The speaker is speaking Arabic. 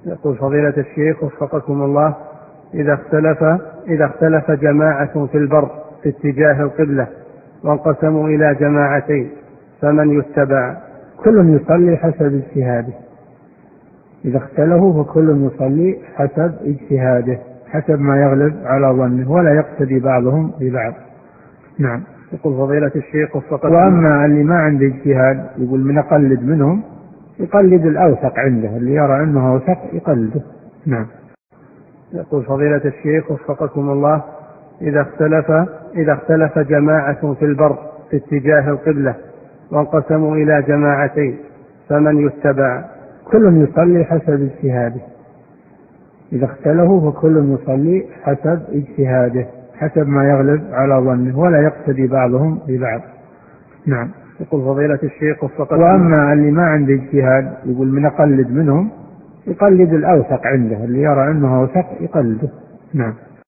يقول فضيلة الشيخ وفقكم الله: إذا اختلف جماعة في البر في اتجاه القبلة وانقسموا إلى جماعتين فمن يتبع؟ كل يصلي حسب اجتهاده. إذا اختلفوا فكل يصلي حسب اجتهاده، حسب ما يغلب على ظنه، ولا يقتدي بعضهم ببعض. نعم. يقول فضيلة الشيخ وفقكم. وأما اللي ما عنده اجتهاد يقول من أقلد منهم، يقلد الأوثق عنده، اللي يرى أنه أوثق يقلده. نعم. يقول فضيلة الشيخ وفقكم الله: إذا اختلف جماعة في البر في اتجاه القبلة وانقسموا إلى جماعتين فمن يتبع؟ كل يصلي حسب اجتهاده. إذا اختلفوا فكل يصلي حسب اجتهاده، حسب ما يغلب على ظنه، ولا يقتدي بعضهم ببعض. نعم. يقول فضيلة الشيخ وفقكم. وأما اللي ما عنده اجتهاد يقول من أقلد منهم، يقلد الأوثق عنده، اللي يرى أنه أوثق يقلده. نعم.